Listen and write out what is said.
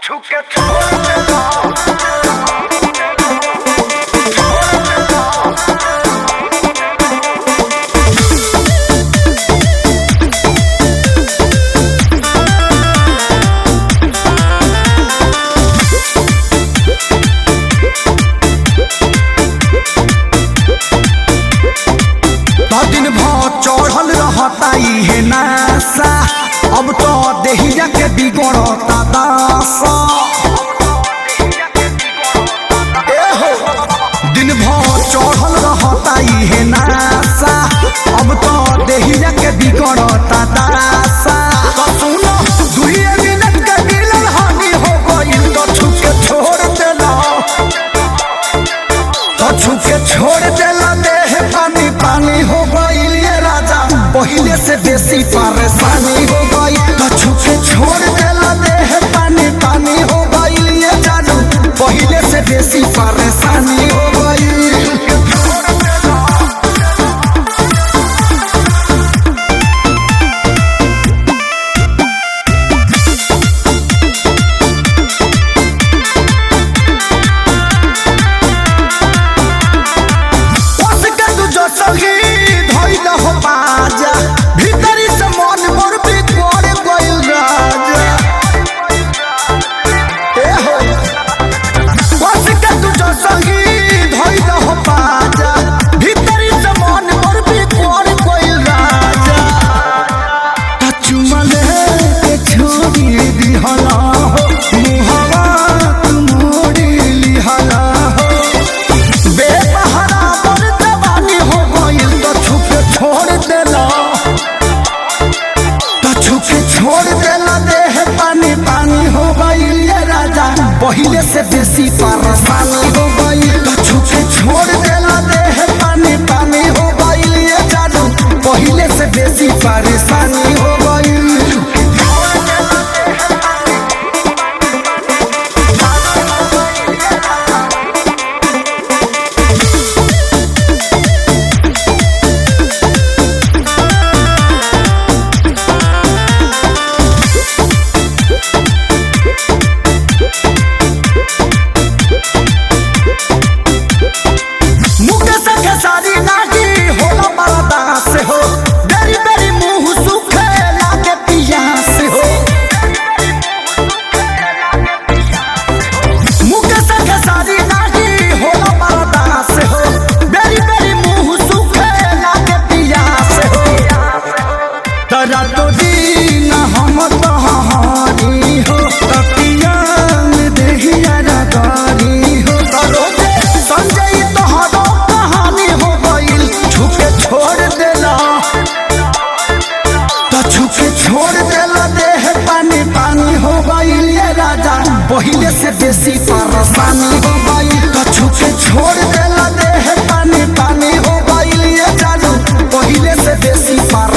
छुके छोड़ देना दिन भर चढ़ल रहता है नासा अब तो देहिया के बिगड़ता दासा दिन भर चढ़ल रहता है नासा अब तो देहिया के बिगड़ता दासा सुनो दुइये मिनट के मिलन हानि हो गइल तो छुके छोड़ देला छोड़ देला देह पानी पानी हो गइल ये राजा पहिले से बेसी परेशानी हो गई तो छुके छोड़ देला देह पानी पानी हो गइल ये जानू पहिले से बेसी परेशानी हो गई। पहिले से बेसी परेशानी हो गई तो छुके छोड़ देला देह पानी पानी हो गई ये जानू पहिले से बेसी परेशानी हो गई। पहिले से बेसी परेशानी हो गई तो छुके छोड़ देला देह पानी पानी हो गई ये जानू पहिले से बेसी